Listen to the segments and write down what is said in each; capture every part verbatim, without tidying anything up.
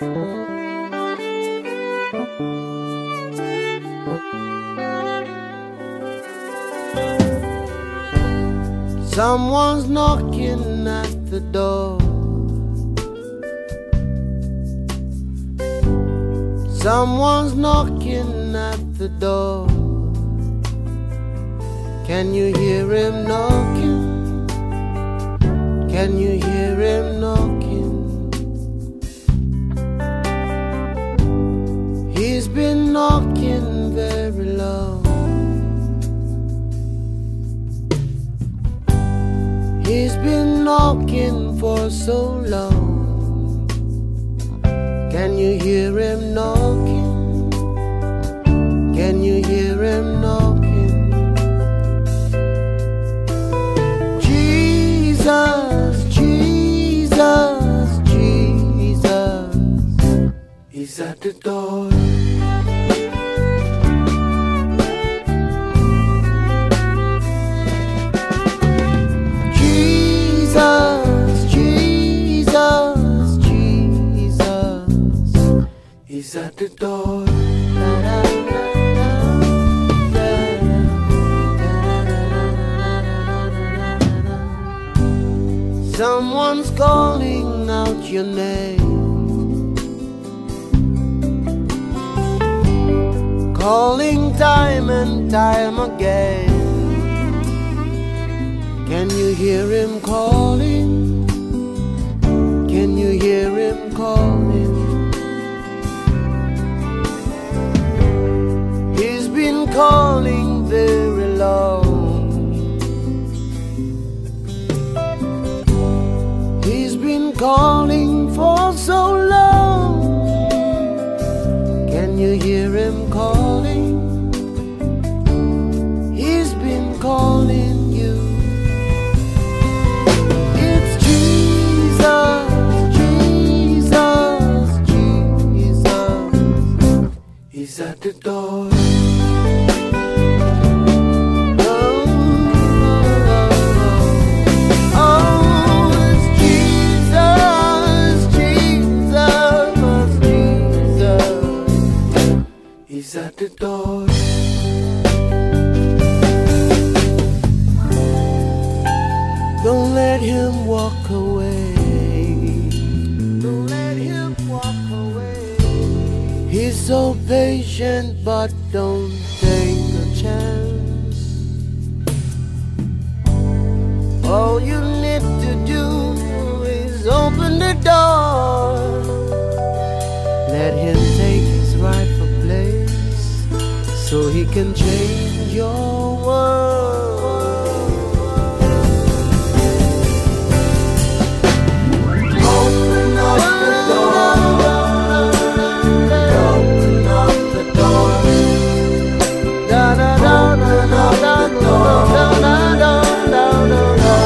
Someone's knocking at the door. Someone's knocking at the door. Can you hear him knocking? Can you hear him knocking? He's been knocking very long. He's been knocking for so long. Can you hear him knocking? Can you hear him knocking? Jesus, Jesus, Jesus, he's at the door. Jesus, Jesus, Jesus, he's at the door. Someone's calling out your name, calling time and time again. Can you hear him calling? Can you hear him calling? He's been calling very long. He's been calling for so long. Can you hear him calling? He's been calling you. It's Jesus, Jesus, Jesus, he's at the door. He's at the door. Don't let him walk away. Don't let him walk away. He's so patient, but don't take a chance. All you need to do is open the door. Let him take his rightful place, so he can change your world. Open up the door. Open up the door. Da da da da da da da da da da da da.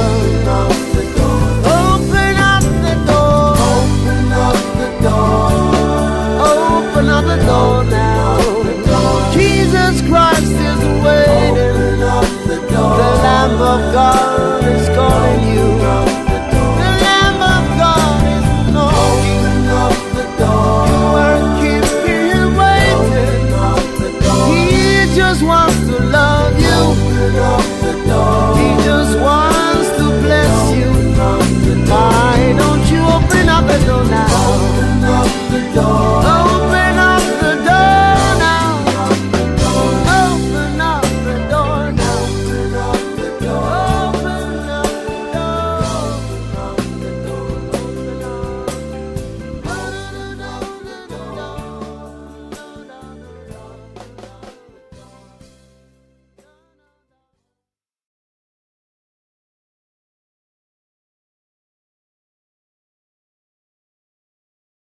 Open up the door. Open up the door. Open up the door now. Jesus Christ is waiting. Open up the door. The Lamb of God.